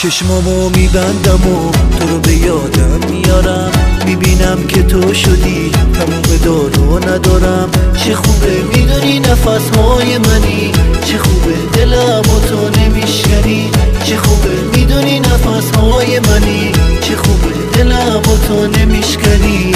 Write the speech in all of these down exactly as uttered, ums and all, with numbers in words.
چشمامو میبندم و تو رو به یادم میارم، میبینم که تو شدی تموم دارو ندارم. چه خوبه میدونی نفسهای منی، چه خوبه دلم و تو نمیشکنی. چه خوبه میدونی نفسهای منی، چه خوبه دلم و تو نمیشکنی.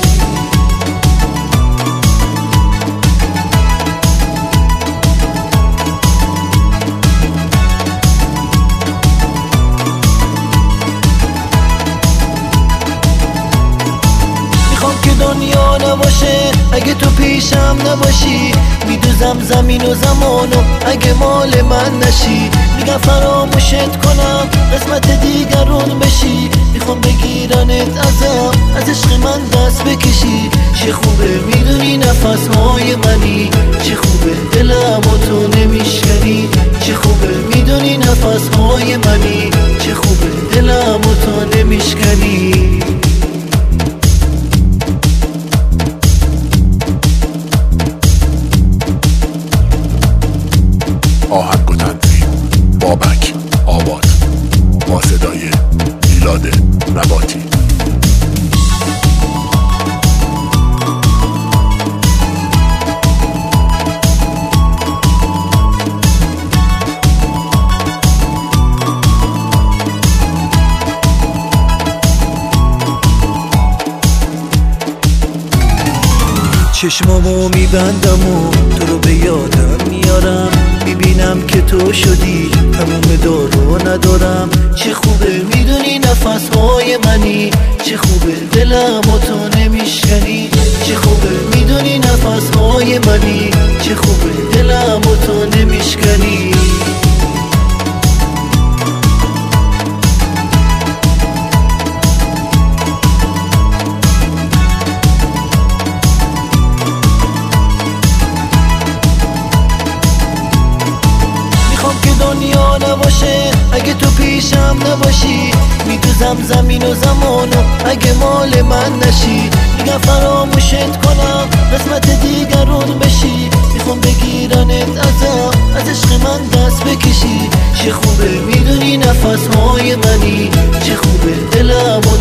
دنیا نباشه اگه تو پیشم نباشی، میدوزم زمین و زمانو اگه مال من نشی. میگم فراموشت کنم قسمت دیگرون بشی، میخوام بگیرنت ازم از عشق من دست بکشی. چه خوبه میدونی نفسهای منی، چه خوبه دلم و تو نمیشکنی. چه خوبه میدونی نفسهای منی، چه خوبه دلم و تو نمیشکنی. آهنگ و تنظیم بابک آباد با صدای میلاد نباتی. چشمامو میبندم و تو رو به یادم میارم، میبینم که تو شدی تموم دارو ندارم. چه خوبه میدونی نفسهای منی، چه خوبه دلم و تو نمیشکنی. چه خوبه میدونی نفسهای منی، چه خوبه دلم و تو نمیشکنی. دنیا نباشه اگه تو پیشم نباشی، میدوزم زمین و زمانو اگه مال من نشی. میگم فراموشت کنم قسمت دیگرون بشی، میخوام بگیرنت ازم از عشق من دست بکشی. چه خوبه میدونی نفسهای منی، چه خوبه دلم و